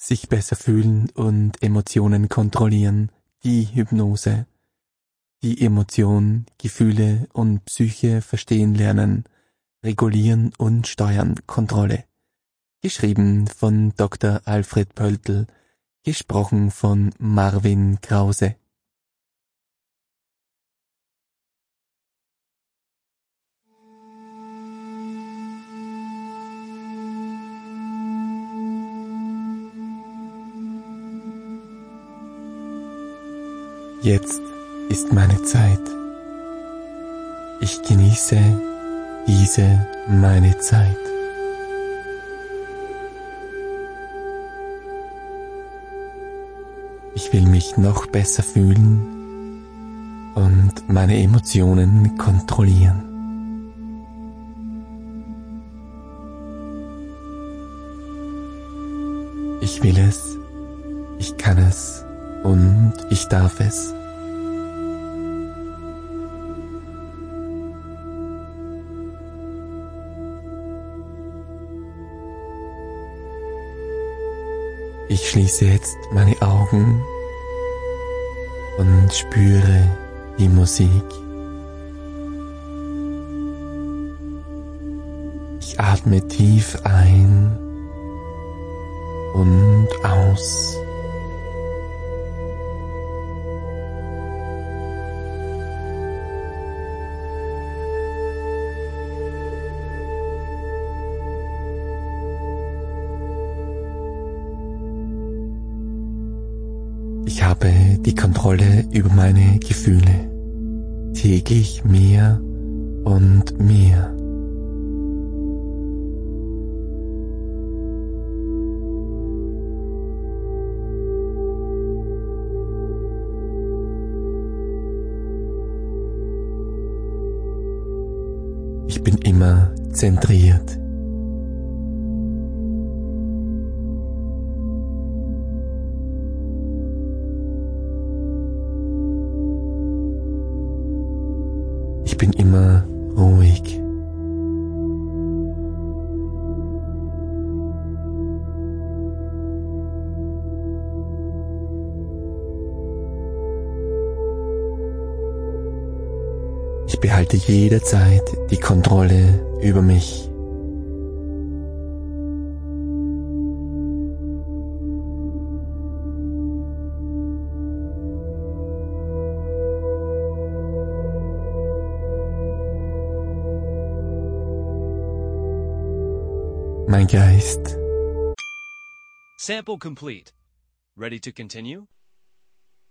Sich besser fühlen und Emotionen kontrollieren, die Hypnose. Die Emotion, Gefühle und Psyche verstehen lernen, regulieren und steuern, Kontrolle. Geschrieben von Dr. Alfred Pöltl, gesprochen von Marvin Krause. Jetzt ist meine Zeit. Ich genieße diese meine Zeit. Ich will mich noch besser fühlen und meine Emotionen kontrollieren. Ich will es, ich kann es und ich darf es. Ich schließe jetzt meine Augen und spüre die Musik. Ich atme tief ein und aus. Ich habe die Kontrolle über meine Gefühle, täglich mehr und mehr. Ich bin immer zentriert. Ich bin immer ruhig. Ich behalte jederzeit die Kontrolle über mich. Mein Geist. Sample complete. Ready to continue?